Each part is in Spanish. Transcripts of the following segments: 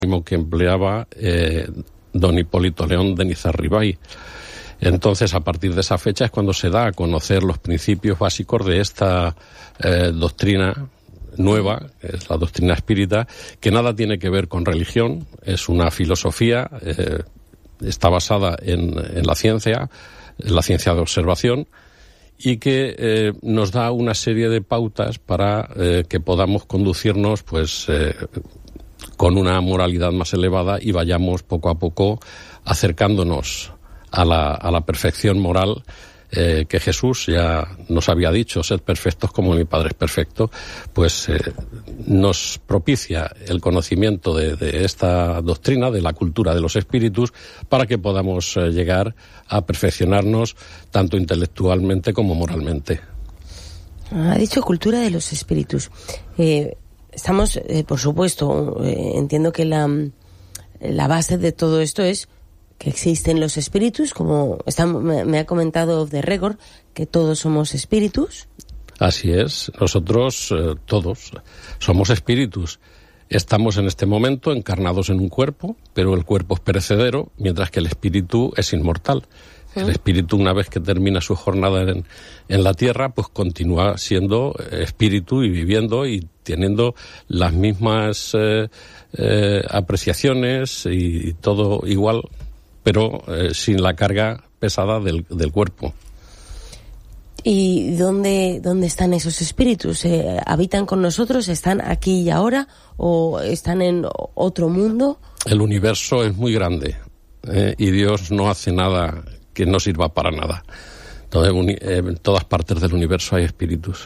que empleaba don Hipólito León de Nizarribay. Entonces, a partir de esa fecha es cuando se da a conocer los principios básicos de esta doctrina nueva, que es la doctrina espírita, que nada tiene que ver con religión, es una filosofía, está basada en la ciencia de observación, y que nos da una serie de pautas para que podamos conducirnos pues con una moralidad más elevada y vayamos poco a poco acercándonos a la perfección moral que Jesús ya nos había dicho: sed perfectos como mi Padre es perfecto. Pues nos propicia el conocimiento de esta doctrina, de la cultura de los espíritus, para que podamos llegar a perfeccionarnos tanto intelectualmente como moralmente. Ha dicho cultura de los espíritus. Estamos, por supuesto, entiendo que la base de todo esto es que existen los espíritus, como me ha comentado de Regor, que todos somos espíritus. Así es, nosotros todos somos espíritus. Estamos en este momento encarnados en un cuerpo, pero el cuerpo es perecedero, mientras que el espíritu es inmortal. El espíritu, una vez que termina su jornada en la tierra, pues continúa siendo espíritu y viviendo y teniendo las mismas apreciaciones y todo igual, pero sin la carga pesada del cuerpo. ¿Y dónde están esos espíritus? ¿Habitan con nosotros? ¿Están aquí y ahora? ¿O están en otro mundo? El universo es muy grande y Dios no hace nada que no sirva para nada. Entonces, en todas partes del universo hay espíritus.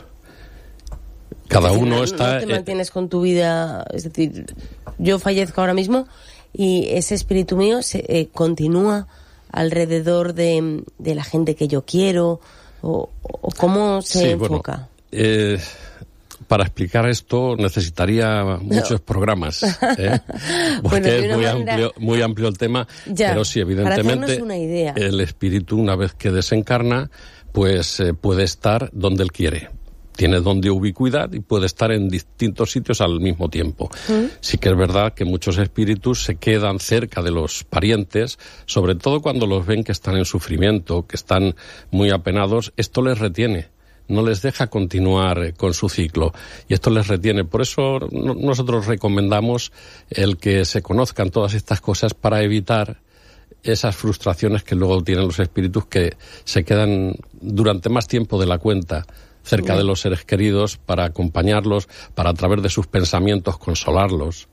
Cada uno está... ¿No te mantienes con tu vida? Es decir, yo fallezco ahora mismo y ese espíritu mío continúa alrededor de la gente que yo quiero, o ¿cómo se enfoca? Bueno, para explicar esto necesitaría muchos programas, porque es muy amplio el tema, pero sí, evidentemente, una idea. El espíritu, una vez que desencarna, pues puede estar donde él quiere. Tiene don de ubicuidad y puede estar en distintos sitios al mismo tiempo. Sí que es verdad que muchos espíritus se quedan cerca de los parientes, sobre todo cuando los ven que están en sufrimiento, que están muy apenados. Esto les retiene, no les deja continuar con su ciclo, y esto les retiene. Por eso nosotros recomendamos el que se conozcan todas estas cosas para evitar esas frustraciones que luego tienen los espíritus, que se quedan durante más tiempo de la cuenta cerca de los seres queridos, para acompañarlos, para a través de sus pensamientos consolarlos.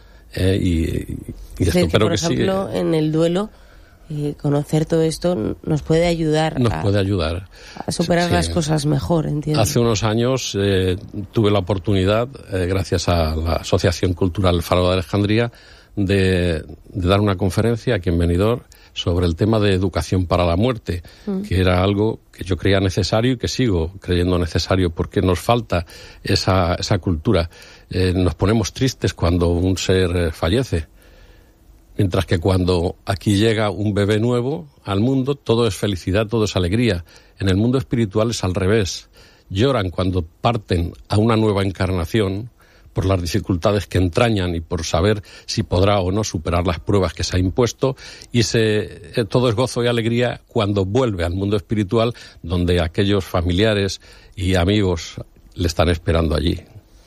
Y esto, pero por ejemplo, en el duelo, conocer todo esto nos puede ayudar. A superar las cosas mejor, entiendo. Hace unos años tuve la oportunidad, gracias a la Asociación Cultural Faro de Alejandría, de dar una conferencia aquí en Benidorm sobre el tema de educación para la muerte, que era algo que yo creía necesario y que sigo creyendo necesario, porque nos falta esa cultura. Nos ponemos tristes cuando un ser fallece, mientras que cuando aquí llega un bebé nuevo al mundo, todo es felicidad, todo es alegría. En el mundo espiritual es al revés. Lloran cuando parten a una nueva encarnación, por las dificultades que entrañan y por saber si podrá o no superar las pruebas que se ha impuesto, y todo es gozo y alegría cuando vuelve al mundo espiritual, donde aquellos familiares y amigos le están esperando allí.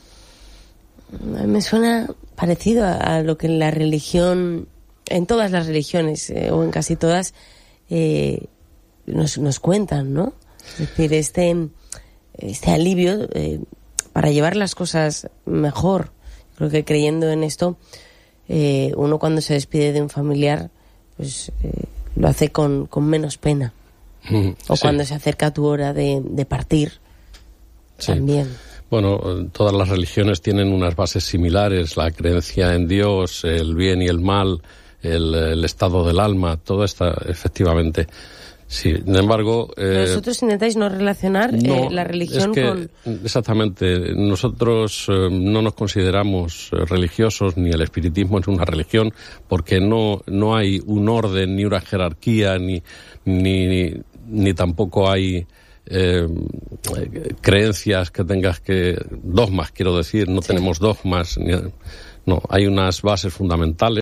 Me suena parecido a lo que en la religión, en todas las religiones, o en casi todas, nos cuentan, ¿no? Es decir, este alivio para llevar las cosas mejor. Creo que creyendo en esto, uno cuando se despide de un familiar, pues lo hace con menos pena. O cuando se acerca tu hora de partir, también. Bueno, todas las religiones tienen unas bases similares: la creencia en Dios, el bien y el mal, el estado del alma, todo esto, efectivamente. Sí, sin embargo... ¿Vosotros intentáis no relacionar la religión con...? Exactamente. Nosotros no nos consideramos religiosos, ni el espiritismo es una religión, porque no hay un orden, ni una jerarquía, ni tampoco hay creencias que tengas que... Dogmas, quiero decir. No tenemos dogmas, No, hay unas bases fundamentales